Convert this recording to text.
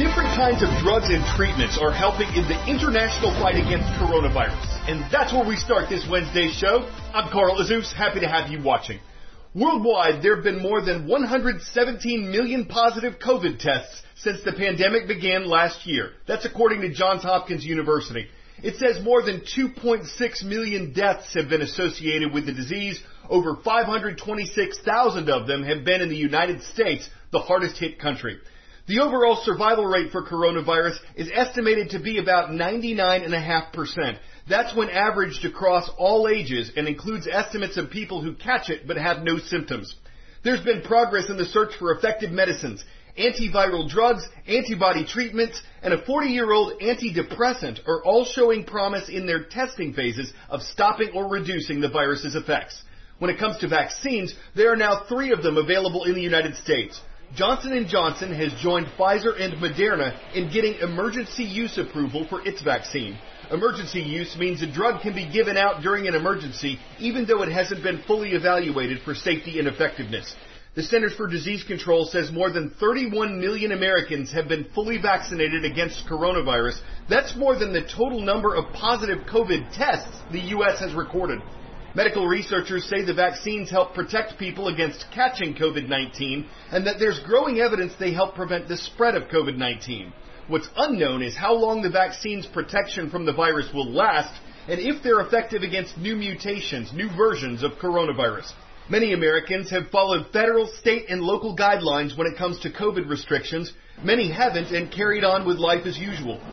Different kinds of drugs and treatments are helping in the international fight against coronavirus. And that's where we start this Wednesday's show. I'm Carl Azuz, happy to have you watching. Worldwide, there have been more than 117 million positive COVID tests since the pandemic began last year. That's according to Johns Hopkins University. It says more than 2.6 million deaths have been associated with the disease. Over 526,000 of them have been in the United States, the hardest hit country. The overall survival rate for coronavirus is estimated to be about 99.5%. That's when averaged across all ages and includes estimates of people who catch it but have no symptoms. There's been progress in the search for effective medicines. Antiviral drugs, antibody treatments, and a 40-year-old antidepressant are all showing promise in their testing phases of stopping or reducing the virus's effects. When it comes to vaccines, there are now 3 of them available in the United States. Johnson & Johnson has joined Pfizer and Moderna in getting emergency use approval for its vaccine. Emergency use means a drug can be given out during an emergency, even though it hasn't been fully evaluated for safety and effectiveness. The Centers for Disease Control says more than 31 million Americans have been fully vaccinated against coronavirus. That's more than the total number of positive COVID tests the U.S. has recorded. Medical researchers say the vaccines help protect people against catching COVID-19 and that there's growing evidence they help prevent the spread of COVID-19. What's unknown is how long the vaccine's protection from the virus will last and if they're effective against new mutations, new versions of coronavirus. Many Americans have followed federal, state, and local guidelines when it comes to COVID restrictions. Many haven't and carried on with life as usual.